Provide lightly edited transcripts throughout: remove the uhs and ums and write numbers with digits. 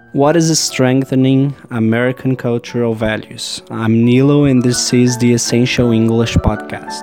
What is strengthening American cultural values? I'm Nilo, and this is the Essential English Podcast.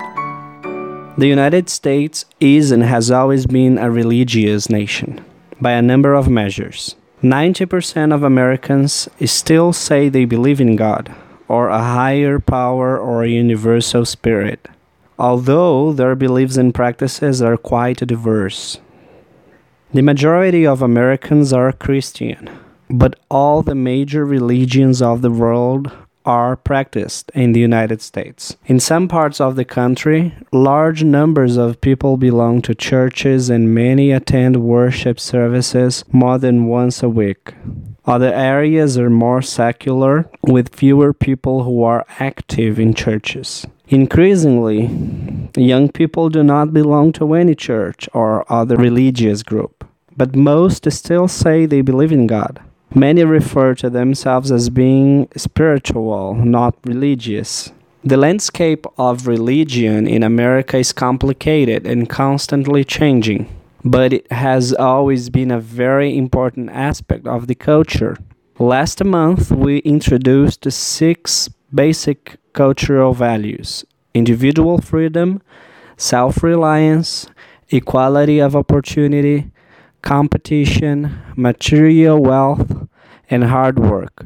The United States is and has always been a religious nation by a number of measures. 90% of Americans still say they believe in God, or a higher power or a universal spirit, although their beliefs and practices are quite diverse. The majority of Americans are Christian, but all the major religions of the world are practiced in the United States. In some parts of the country, large numbers of people belong to churches and many attend worship services more than once a week. Other areas are more secular, with fewer people who are active in churches. Increasingly, young people do not belong to any church or other religious group, but most still say they believe in God. Many refer to themselves as being spiritual, not religious. The landscape of religion in America is complicated and constantly changing, but it has always been a very important aspect of the culture. Last month, we introduced 6 basic cultural values: individual freedom, self-reliance, equality of opportunity, competition, material wealth, and hard work.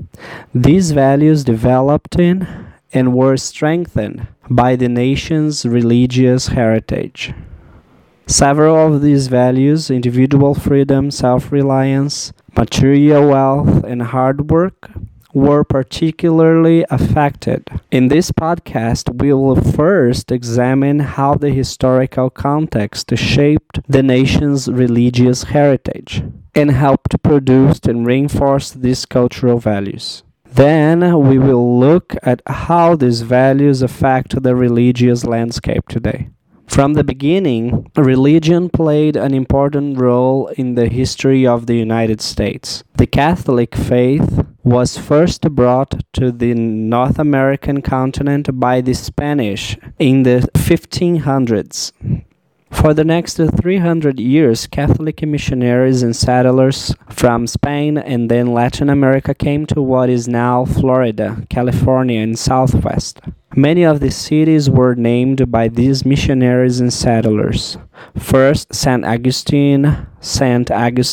These values developed in and were strengthened by the nation's religious heritage. Several of these values, individual freedom, self-reliance, material wealth, and hard work, were particularly affected. In this podcast, we will first examine how the historical context shaped the nation's religious heritage and helped produce and reinforce these cultural values. Then we will look at how these values affect the religious landscape today. From the beginning, religion played an important role in the history of the United States. The Catholic faith was first brought to the North American continent by the Spanish in the 1500s. For the next 300 years, Catholic missionaries and settlers from Spain and then Latin America came to what is now Florida, California, and Southwest. Many of the cities were named by these missionaries and settlers. First, St. Augustine, San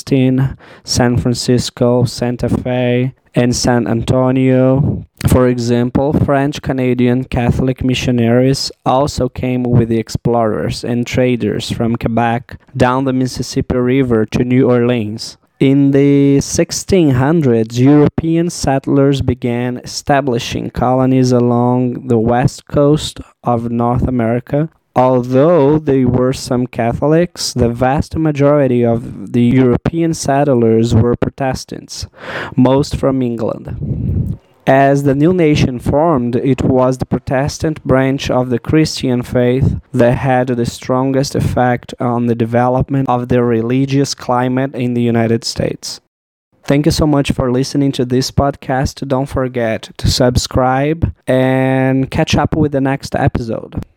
Francisco, Santa Fe, and San Antonio. For example, French-Canadian Catholic missionaries also came with the explorers and traders from Quebec down the Mississippi River to New Orleans. In the 1600s, European settlers began establishing colonies along the west coast of North America. Although there were some Catholics, the vast majority of the European settlers were Protestants, most from England. As the new nation formed, it was the Protestant branch of the Christian faith that had the strongest effect on the development of the religious climate in the United States. Thank you so much for listening to this podcast. Don't forget to subscribe and catch up with the next episode.